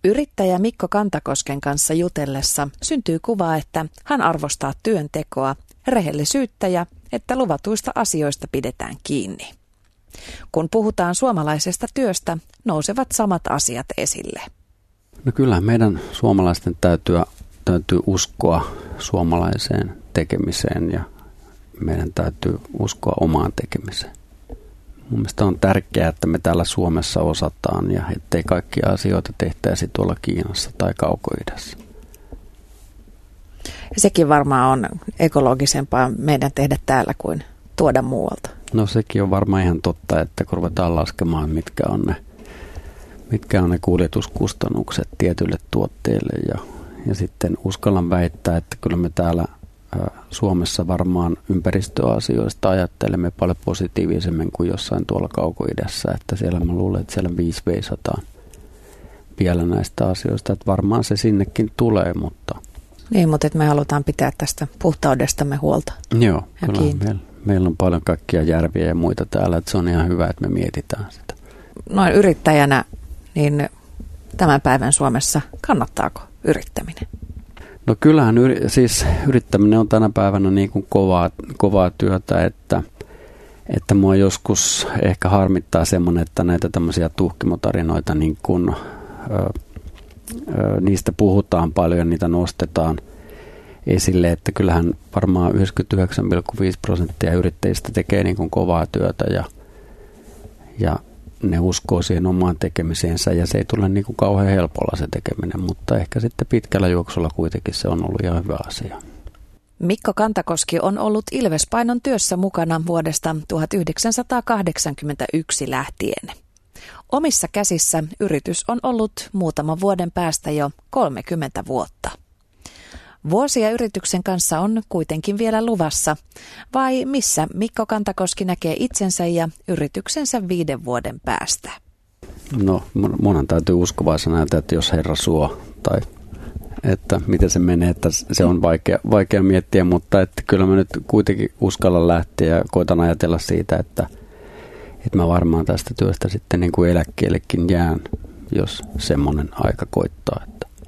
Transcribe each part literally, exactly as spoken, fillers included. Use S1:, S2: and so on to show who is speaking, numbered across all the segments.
S1: Yrittäjä Mikko Kantakosken kanssa jutellessa syntyy kuva, että hän arvostaa työntekoa, rehellisyyttä ja että luvatuista asioista pidetään kiinni. Kun puhutaan suomalaisesta työstä, nousevat samat asiat esille.
S2: No kyllä meidän suomalaisten täytyy, täytyy uskoa suomalaiseen tekemiseen ja meidän täytyy uskoa omaan tekemiseen. Mun mielestä on tärkeää, että me täällä Suomessa osataan ja ettei kaikkia asioita tehtäisi tuolla Kiinassa tai Kaukoidässä.
S1: Ja sekin varmaan on ekologisempaa meidän tehdä täällä kuin tuoda muualta.
S2: No sekin on varmaan ihan totta, että kun ruvetaan laskemaan, mitkä on ne, mitkä on ne kuljetuskustannukset tietyille tuotteille. Ja, ja sitten uskallan väittää, että kyllä me täällä Suomessa varmaan ympäristöasioista ajattelemme paljon positiivisemmin kuin jossain tuolla Kaukoidässä, että siellä mä luulen, että siellä viisi veisataan vielä näistä asioista, että varmaan se sinnekin tulee, mutta...
S1: Niin, mutta että me halutaan pitää tästä puhtaudestamme huolta.
S2: Joo, kyllä meillä, meillä on paljon kaikkia järviä ja muita täällä, että se on ihan hyvä, että me mietitään sitä.
S1: Noin yrittäjänä, niin tämän päivän Suomessa kannattaako yrittäminen?
S2: No kyllähän yri, siis yrittäminen on tänä päivänä niin kuin kovaa, kovaa työtä, että, että mua joskus ehkä harmittaa semmoinen, että näitä tämmöisiä tuhkimotarinoita, niin kuin, ö, ö, niistä puhutaan paljon ja niitä nostetaan esille, että kyllähän varmaan yhdeksänkymmentäyhdeksän pilkku viisi prosenttia yrittäjistä tekee niin kuin kovaa työtä ja, ja ne uskoo siihen omaan tekemiseensä ja se ei tule niin kuin kauhean helpolla se tekeminen, mutta ehkä sitten pitkällä juoksulla kuitenkin se on ollut ihan hyvä asia.
S1: Mikko Kantakoski on ollut Ilvespainon työssä mukana vuodesta tuhatyhdeksänsataakahdeksankymmentäyksi lähtien. Omissa käsissä yritys on ollut muutaman vuoden päästä jo kolmekymmentä vuotta. Vuosia yrityksen kanssa on kuitenkin vielä luvassa, vai missä Mikko Kantakoski näkee itsensä ja yrityksensä viiden vuoden päästä?
S2: No munhan täytyy uskovaisena näyttää, että jos Herra suo, tai että miten se menee, että se on vaikea, vaikea miettiä, mutta että kyllä mä nyt kuitenkin uskallan lähteä ja koitan ajatella siitä, että, että mä varmaan tästä työstä sitten niin kuin eläkkeellekin jään, jos semmoinen aika koittaa.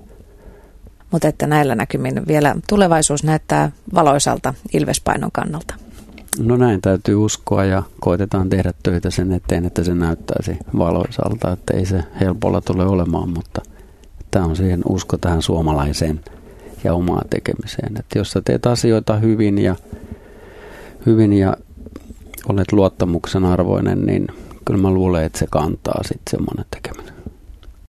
S1: Mutta että näillä näkymin vielä tulevaisuus näyttää valoisalta Ilvespainon kannalta.
S2: No näin täytyy uskoa ja koitetaan tehdä töitä sen eteen, että se näyttäisi valoisalta, että ei se helpolla tule olemaan, mutta tämä on siihen usko tähän suomalaiseen ja omaan tekemiseen. Että jos sä teet asioita hyvin ja, hyvin ja olet luottamuksen arvoinen, niin kyllä mä luulen, että se kantaa sitten semmoinen tekeminen.